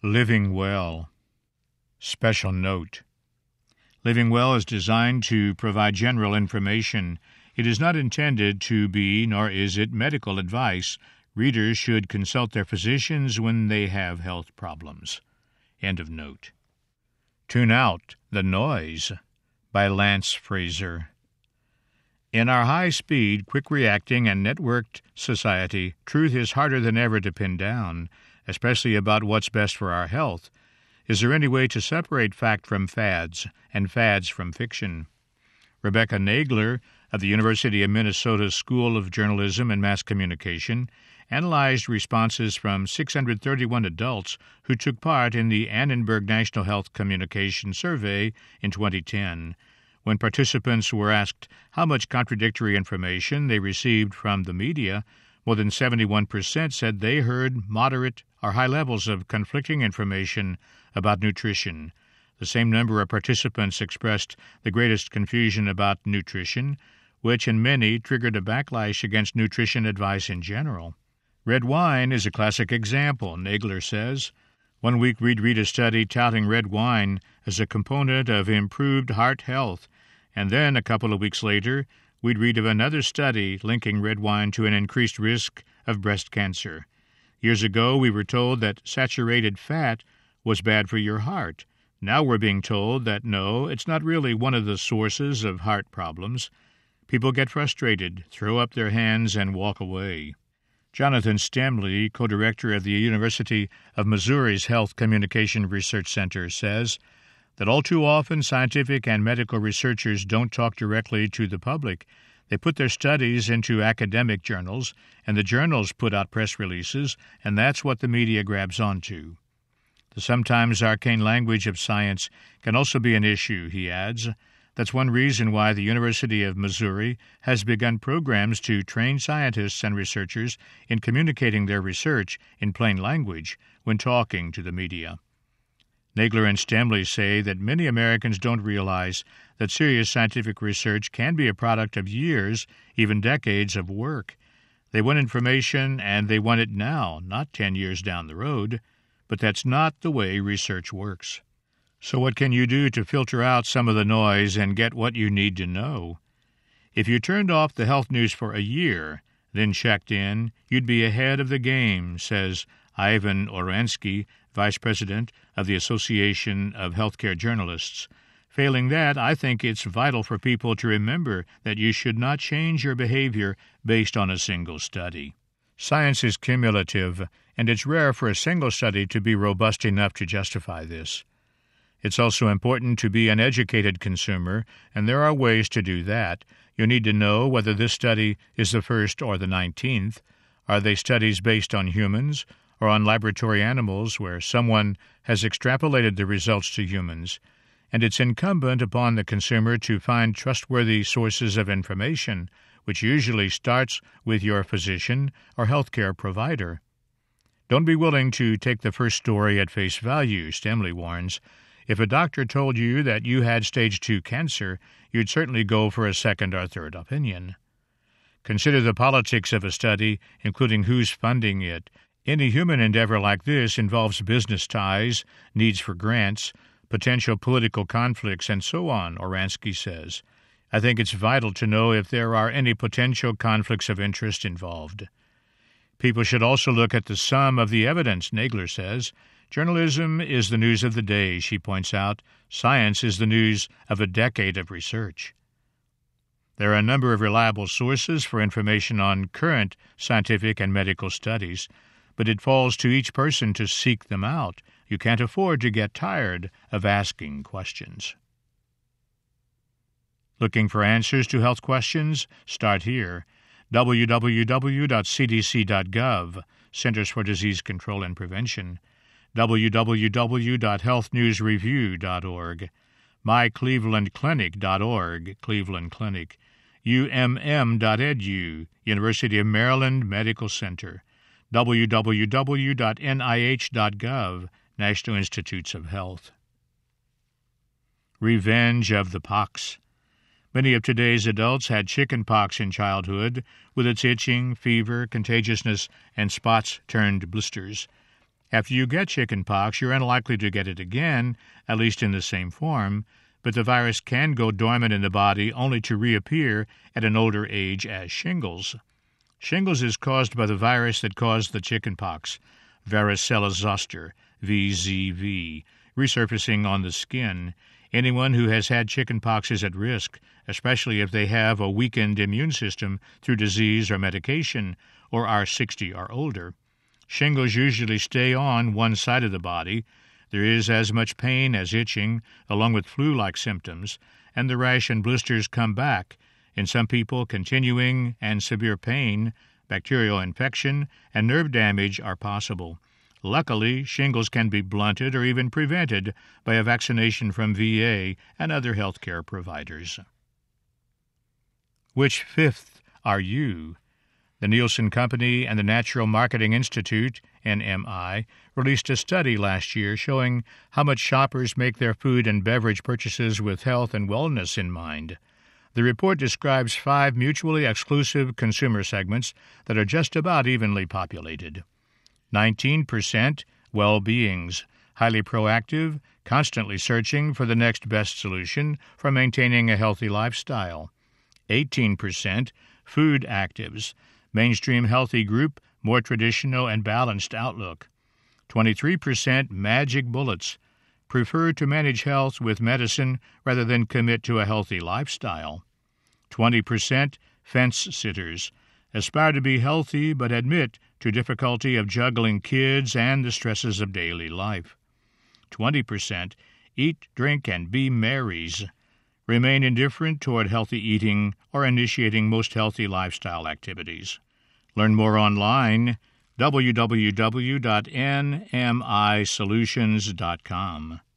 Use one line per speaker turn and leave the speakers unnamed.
Living Well. Special note. Living Well is designed to provide general information. It is not intended to be, nor is it, medical advice. Readers should consult their physicians when they have health problems. End of note. Tune Out the Noise by Lance Fraser. In our high-speed, quick-reacting, and networked society, truth is harder than ever to pin down, especially about what's best for our health. Is there any way to separate fact from fads, and fads from fiction? Rebecca Nagler of the University of Minnesota School of Journalism and Mass Communication analyzed responses from 631 adults who took part in the Annenberg National Health Communication Survey in 2010. When participants were asked how much contradictory information they received from the media, more than 71% said they heard moderate or high levels of conflicting information about nutrition. The same number of participants expressed the greatest confusion about nutrition, which in many triggered a backlash against nutrition advice in general. Red wine is a classic example, Nagler says. One week we'd read a study touting red wine as a component of improved heart health, and then a couple of weeks later we'd read of another study linking red wine to an increased risk of breast cancer. Years ago we were told that saturated fat was bad for your heart. Now we're being told that no, it's not really one of the sources of heart problems. People get frustrated, throw up their hands, and walk away. Jonathan Stemley, co-director of the University of Missouri's Health Communication Research Center, says that all too often scientific and medical researchers don't talk directly to the public. They put their studies into academic journals, and the journals put out press releases, and that's what the media grabs onto. The sometimes arcane language of science can also be an issue, he adds. That's one reason why the University of Missouri has begun programs to train scientists and researchers in communicating their research in plain language when talking to the media. Nagler and Stemley say that many Americans don't realize that serious scientific research can be a product of years, even decades of work. They want information, and they want it now, not 10 years down the road. But that's not the way research works. So what can you do to filter out some of the noise and get what you need to know? If you turned off the health news for a year, then checked in, you'd be ahead of the game, says Ivan Oransky, Vice President of the Association of Healthcare Journalists. Failing that, I think it's vital for people to remember that you should not change your behavior based on a single study. Science is cumulative, and it's rare for a single study to be robust enough to justify this. It's also important to be an educated consumer, and there are ways to do that. You need to know whether this study is the first or the 19th. Are they studies based on humans or on laboratory animals where someone has extrapolated the results to humans? And it's incumbent upon the consumer to find trustworthy sources of information, which usually starts with your physician or healthcare provider. Don't be willing to take the first story at face value, Stemley warns. If a doctor told you that you had stage 2 cancer, you'd certainly go for a second or third opinion. Consider the politics of a study, including who's funding it. Any human endeavor like this involves business ties, needs for grants, potential political conflicts, and so on, Oransky says. I think it's vital to know if there are any potential conflicts of interest involved. People should also look at the sum of the evidence, Nagler says. Journalism is the news of the day, she points out. Science is the news of a decade of research. There are a number of reliable sources for information on current scientific and medical studies, but it falls to each person to seek them out. You can't afford to get tired of asking questions. Looking for answers to health questions? Start here. www.cdc.gov, Centers for Disease Control and Prevention. www.healthnewsreview.org. myclevelandclinic.org, Cleveland Clinic. umm.edu, University of Maryland Medical Center. www.nih.gov, National Institutes of Health. Revenge of the pox. Many of today's adults had chicken pox in childhood, with its itching, fever, contagiousness, and spots turned blisters. After you get chickenpox, you're unlikely to get it again, at least in the same form, but the virus can go dormant in the body only to reappear at an older age as shingles. Shingles is caused by the virus that caused the chickenpox, varicella zoster, VZV, resurfacing on the skin. Anyone who has had chickenpox is at risk, especially if they have a weakened immune system through disease or medication, or are 60 or older. Shingles usually stay on one side of the body. There is as much pain as itching, along with flu-like symptoms, and the rash and blisters come back. In some people, continuing and severe pain, bacterial infection, and nerve damage are possible. Luckily, shingles can be blunted or even prevented by a vaccination from VA and other healthcare providers. Which fifth are you? The Nielsen Company and the Natural Marketing Institute, NMI, released a study last year showing how much shoppers make their food and beverage purchases with health and wellness in mind. The report describes 5 mutually exclusive consumer segments that are just about evenly populated. 19% well-beings, highly proactive, constantly searching for the next best solution for maintaining a healthy lifestyle. 18% food actives, mainstream healthy group, more traditional and balanced outlook. 23% magic bullets, prefer to manage health with medicine rather than commit to a healthy lifestyle. 20% fence-sitters, aspire to be healthy but admit to difficulty of juggling kids and the stresses of daily life. 20% eat, drink, and be merries, remain indifferent toward healthy eating or initiating most healthy lifestyle activities. Learn more online, www.nmisolutions.com.